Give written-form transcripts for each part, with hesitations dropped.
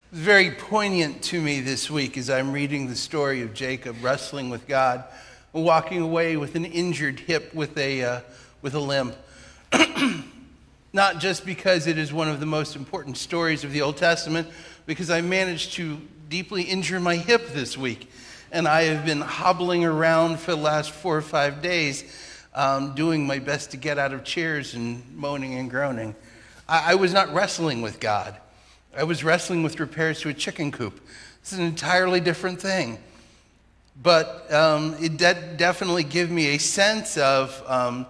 It's very poignant to me this week as I'm reading the story of Jacob wrestling with God, walking away with an injured hip with a limp. Not just because it is one of the most important stories of the Old Testament, because I managed to deeply injure my hip this week. And I have been hobbling around for the last 4 or 5 days, doing my best to get out of chairs and moaning and groaning. I was not wrestling with God. I was wrestling with repairs to a chicken coop. It's an entirely different thing. But it definitely gave me a sense of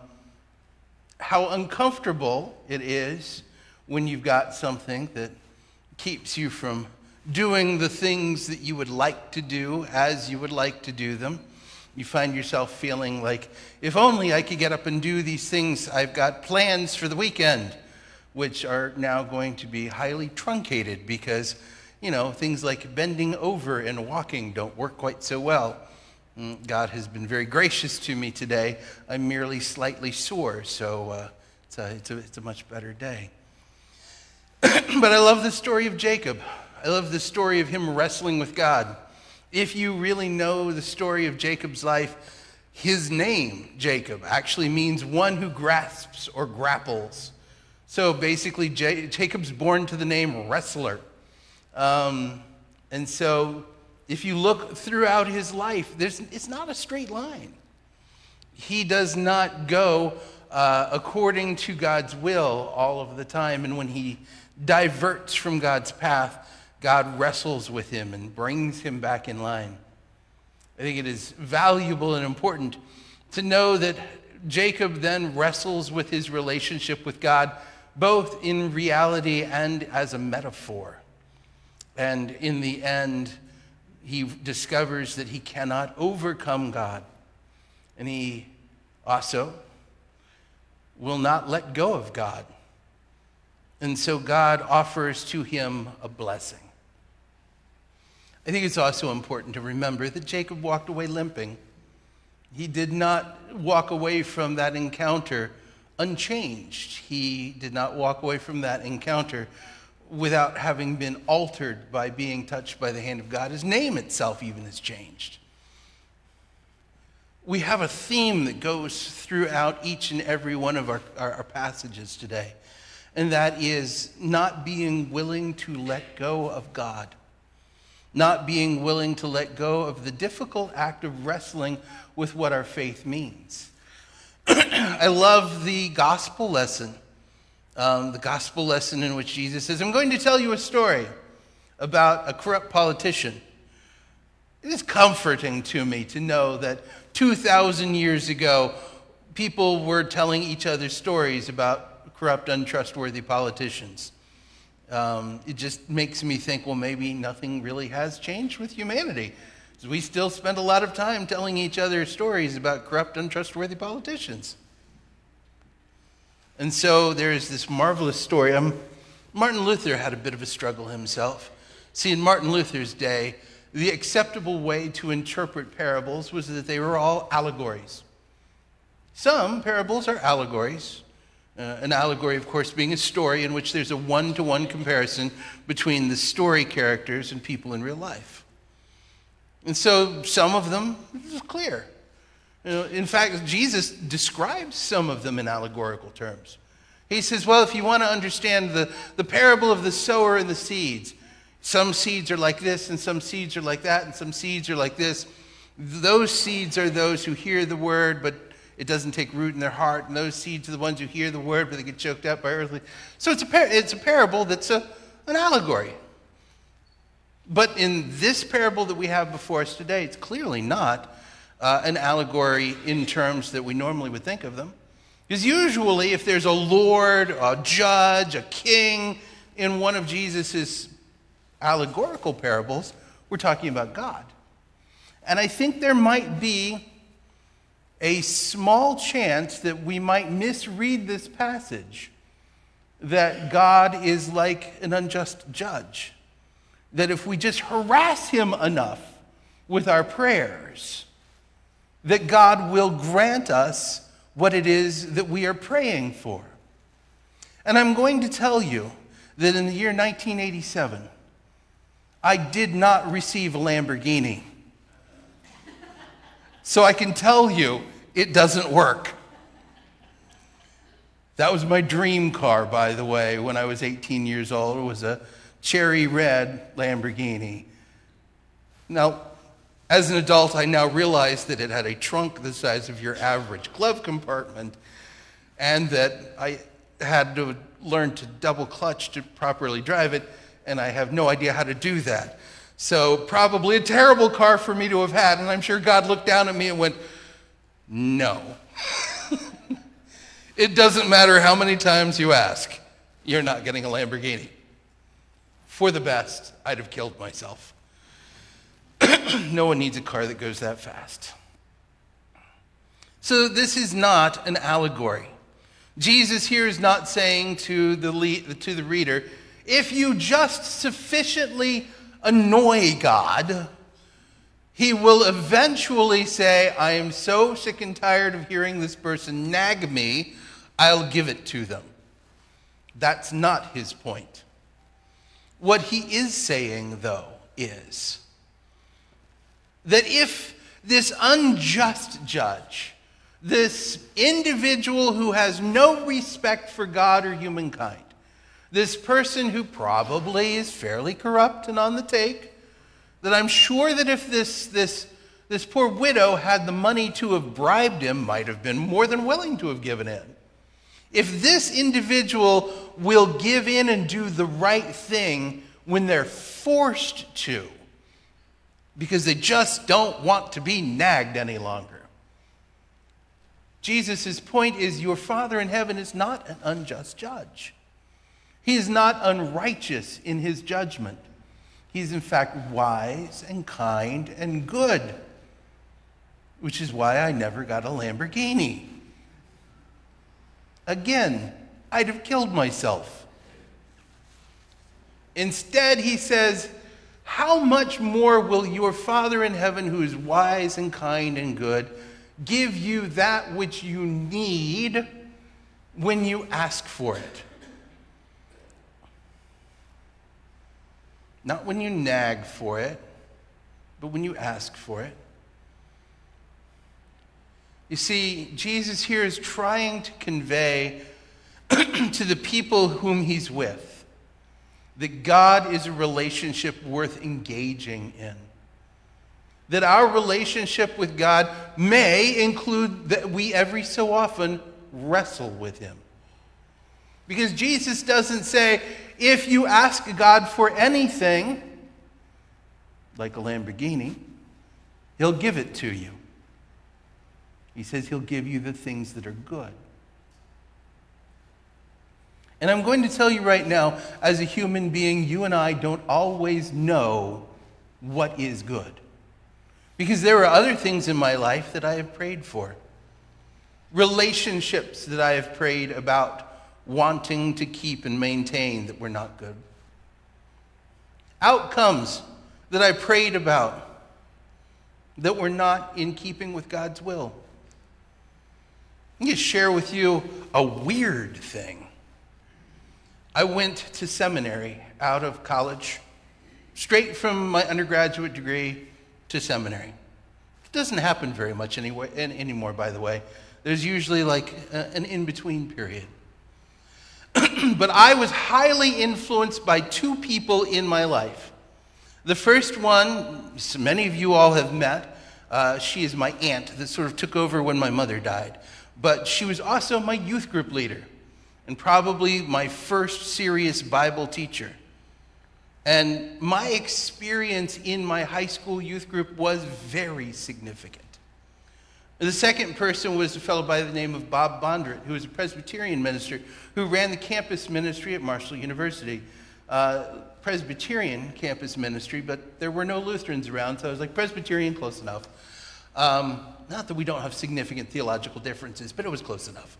how uncomfortable it is when you've got something that keeps you from doing the things that you would like to do as you would like to do them. You find yourself feeling like, if only I could get up and do these things I've got plans for the weekend, which are now going to be highly truncated because, things like bending over and walking don't work quite so well. God has been very gracious to me today. I'm merely slightly sore, so it's a much better day. But I love the story of Jacob. I love the story of him wrestling with God. If you really know the story of Jacob's life, his name, Jacob, actually means one who grasps or grapples. So basically, Jacob's born to the name wrestler. And so if you look throughout his life, it's not a straight line. He does not go according to God's will all of the time. And when he diverts from God's path, God wrestles with him and brings him back in line. I think it is valuable and important to know that Jacob then wrestles with his relationship with God, both in reality and as a metaphor. And in the end, he discovers that he cannot overcome God. And he also will not let go of God. And so God offers to him a blessing. I think it's also important to remember that Jacob walked away limping. He did not walk away from that encounter unchanged. He did not walk away from that encounter without having been altered by being touched by the hand of God. His name itself even has changed. We have a theme that goes throughout each and every one of our passages today, and that is not being willing to let go of God, not being willing to let go of the difficult act of wrestling with what our faith means. I love the gospel lesson in which Jesus says, I'm going to tell you a story about a corrupt politician. It is comforting to me to know that 2,000 years ago, people were telling each other stories about corrupt, untrustworthy politicians. It just makes me think, well, maybe nothing really has changed with humanity. We still spend a lot of time telling each other stories about corrupt, untrustworthy politicians. And so there is this marvelous story. Martin Luther had a bit of a struggle himself. See, in Martin Luther's day, the acceptable way to interpret parables was that they were all allegories. Some parables are allegories. An allegory, of course, being a story in which there's a one-to-one comparison between the story characters and people in real life. And so some of them is clear. In fact, Jesus describes some of them in allegorical terms. He says, well, if you want to understand the parable of the sower and the seeds, some seeds are like this, and some seeds are like that, and some seeds are like this. Those seeds are those who hear the word, but it doesn't take root in their heart. And those seeds are the ones who hear the word, but they get choked up by earthly. So it's a parable that's an allegory. But in this parable that we have before us today, it's clearly not an allegory in terms that we normally would think of them. Because usually if there's a lord, a judge, a king in one of Jesus's allegorical parables, we're talking about God. And I think there might be a small chance that we might misread this passage, that God is like an unjust judge. That if we just harass him enough with our prayers, that God will grant us what it is that we are praying for. And I'm going to tell you that in the year 1987, I did not receive a Lamborghini. So I can tell you, it doesn't work. That was my dream car, by the way, when I was 18 years old. It was a cherry red Lamborghini. Now, as an adult, I now realize that it had a trunk the size of your average glove compartment, and that I had to learn to double clutch to properly drive it, and I have no idea how to do that. So probably a terrible car for me to have had, and I'm sure God looked down at me and went, no. It doesn't matter how many times you ask, you're not getting a Lamborghini. For the best, I'd have killed myself. No one needs a car that goes that fast. So this is not an allegory. Jesus here is not saying to the reader, if you just sufficiently annoy God, he will eventually say, I am so sick and tired of hearing this person nag me, I'll give it to them. That's not his point. What he is saying, though, is that if this unjust judge, this individual who has no respect for God or humankind, this person who probably is fairly corrupt and on the take, that I'm sure that if this poor widow had the money to have bribed him, might have been more than willing to have given in. If this individual will give in and do the right thing when they're forced to, because they just don't want to be nagged any longer. Jesus' point is your Father in heaven is not an unjust judge. He is not unrighteous in his judgment. He's in fact wise and kind and good, which is why I never got a Lamborghini. Again, I'd have killed myself. Instead, he says, how much more will your Father in heaven, who is wise and kind and good, give you that which you need when you ask for it? Not when you nag for it, but when you ask for it. You see, Jesus here is trying to convey to the people whom he's with that God is a relationship worth engaging in. That our relationship with God may include that we every so often wrestle with him. Because Jesus doesn't say, if you ask God for anything, like a Lamborghini, he'll give it to you. He says he'll give you the things that are good. And I'm going to tell you right now, as a human being, you and I don't always know what is good. Because there are other things in my life that I have prayed for. Relationships that I have prayed about wanting to keep and maintain that were not good. Outcomes that I prayed about that were not in keeping with God's will. I'm going to share with you a weird thing. I went to seminary out of college, straight from my undergraduate degree to seminary. It doesn't happen very much anymore, by the way. There's usually like an in-between period. But I was highly influenced by two people in my life. The first one, many of you all have met. She is my aunt that sort of took over when my mother died. But she was also my youth group leader and probably my first serious Bible teacher. And my experience in my high school youth group was very significant. The second person was a fellow by the name of Bob Bondrett, who was a Presbyterian minister who ran the campus ministry at Marshall University. Presbyterian campus ministry, but there were no Lutherans around, so I was like, Presbyterian, close enough. Not that we don't have significant theological differences, but it was close enough.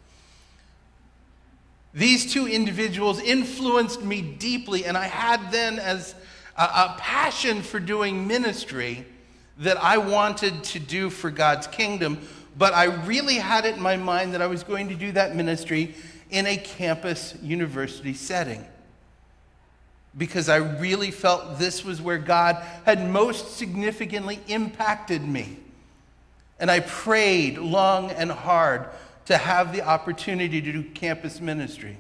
These two individuals influenced me deeply, and I had then as a passion for doing ministry that I wanted to do for God's kingdom, but I really had it in my mind that I was going to do that ministry in a campus university setting. because I really felt this was where God had most significantly impacted me. And I prayed long and hard to have the opportunity to do campus ministry.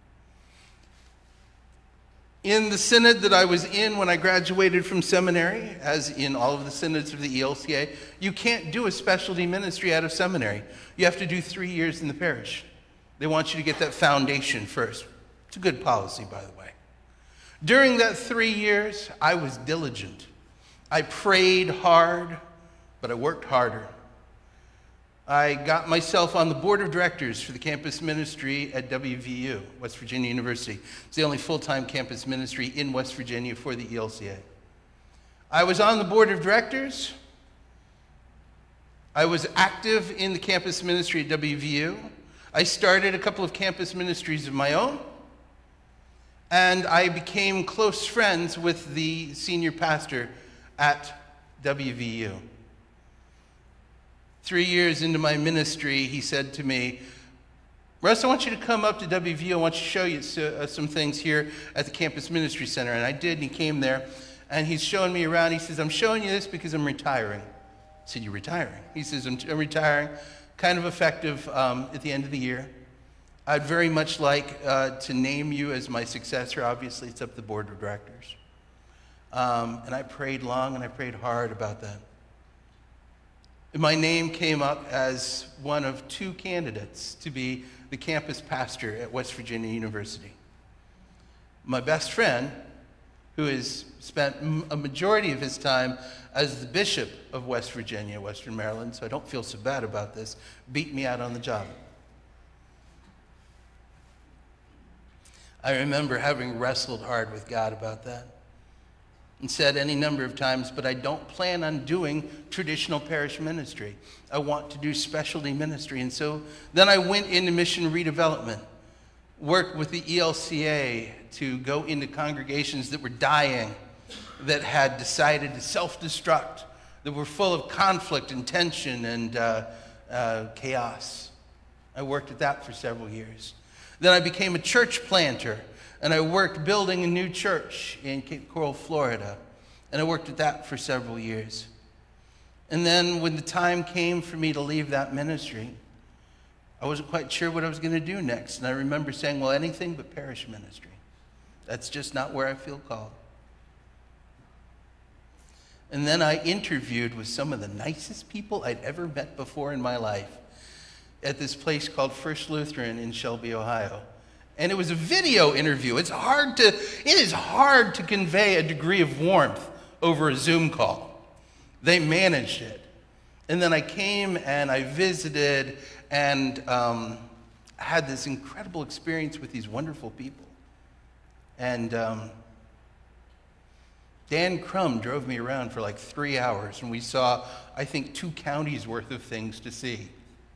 In the synod that I was in when I graduated from seminary, as in all of the synods of the ELCA, you can't do a specialty ministry out of seminary. You have to do 3 years in the parish. They want you to get that foundation first. It's a good policy, by the way. During that 3 years, I was diligent. I prayed hard, but I worked harder. I got myself on the board of directors for the campus ministry at WVU, West Virginia University. It's the only full-time campus ministry in West Virginia for the ELCA. I was on the board of directors. I was active in the campus ministry at WVU. I started a couple of campus ministries of my own, and I became close friends with the senior pastor at WVU. 3 years into my ministry, he said to me, "Russ, I want you to come up to WVU. I want to show you some things here at the Campus Ministry Center." And I did, and he came there, and he's showing me around. He says, "I'm showing you this because I'm retiring." I said, "You're retiring?" He says, I'm retiring, kind of effective at the end of the year. I'd very much like to name you as my successor. Obviously, it's up to the board of directors." And I prayed long and I prayed hard about that. My name came up as one of 2 candidates to be the campus pastor at West Virginia University. My best friend, who has spent a majority of his time as the bishop of West Virginia, Western Maryland, so I don't feel so bad about this, beat me out on the job. I remember having wrestled hard with God about that and said any number of times, but I don't plan on doing traditional parish ministry. I want to do specialty ministry. And so then I went into mission redevelopment, worked with the ELCA to go into congregations that were dying, that had decided to self-destruct, that were full of conflict and tension and chaos. I worked at that for several years. Then I became a church planter, and I worked building a new church in Cape Coral, Florida. And I worked at that for several years. And then when the time came for me to leave that ministry, I wasn't quite sure what I was going to do next. And I remember saying, well, anything but parish ministry. That's just not where I feel called. And then I interviewed with some of the nicest people I'd ever met before in my life at this place called First Lutheran in Shelby, Ohio. And it was a video interview. It is hard to convey a degree of warmth over a Zoom call. They managed it. And then I came and I visited and had this incredible experience with these wonderful people. And Dan Crum drove me around for like 3 hours, and we saw, I think, 2 counties worth of things to see.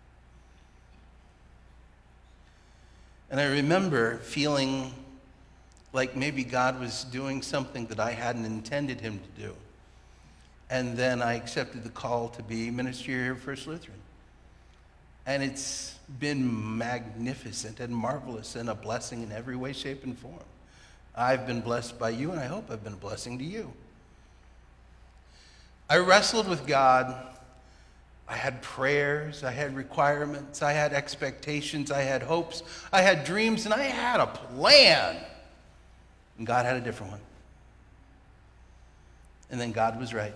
And I remember feeling like maybe God was doing something that I hadn't intended him to do. And then I accepted the call to be minister here at First Lutheran. And it's been magnificent and marvelous and a blessing in every way, shape, and form. I've been blessed by you, and I hope I've been a blessing to you. I wrestled with God. I had prayers, I had requirements, I had expectations, I had hopes, I had dreams, and I had a plan. And God had a different one. And then God was right.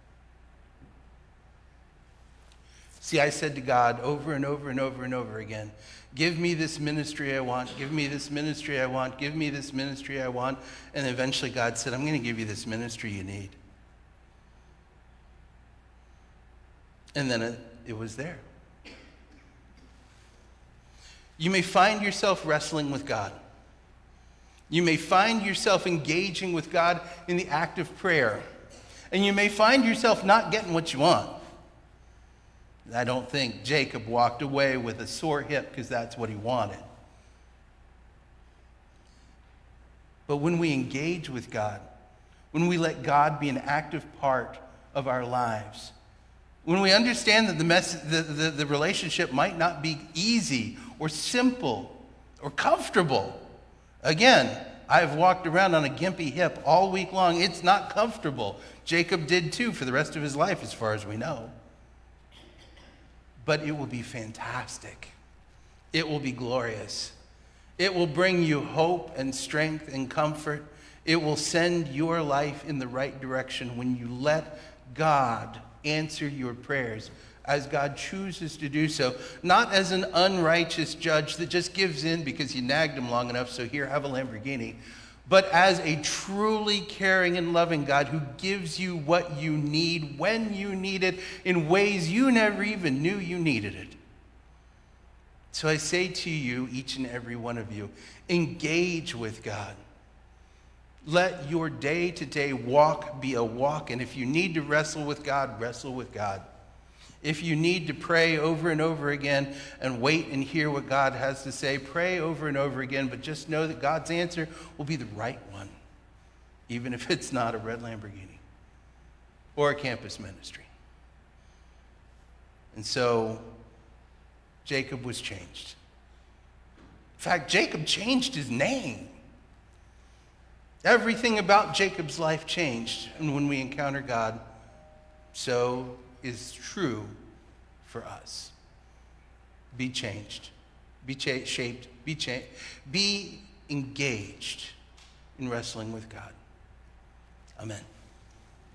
See, I said to God over and over and over and over again, give me this ministry I want, give me this ministry I want, give me this ministry I want. And eventually God said, I'm going to give you this ministry you need. And then it was there. You may find yourself wrestling with God. You may find yourself engaging with God in the act of prayer. And you may find yourself not getting what you want. I don't think Jacob walked away with a sore hip because that's what he wanted. But when we engage with God, when we let God be an active part of our lives, when we understand that the relationship might not be easy or simple or comfortable, again, I've walked around on a gimpy hip all week long. It's not comfortable. Jacob did too for the rest of his life, as far as we know. But it will be fantastic. It will be glorious. It will bring you hope and strength and comfort. It will send your life in the right direction when you let God answer your prayers as God chooses to do so, not as an unrighteous judge that just gives in because you nagged him long enough, so here, have a Lamborghini, but as a truly caring and loving God who gives you what you need when you need it in ways you never even knew you needed it. So I say to you, each and every one of you, engage with God. Let your day-to-day walk be a walk, and if you need to wrestle with God, wrestle with God. If you need to pray over and over again and wait and hear what God has to say, pray over and over again, but just know that God's answer will be the right one, even if it's not a red Lamborghini or a campus ministry. And so Jacob was changed. In fact, Jacob changed his name. Everything about Jacob's life changed. And when we encounter God, so is true for us. Be changed. Be shaped. Be engaged in wrestling with God. Amen.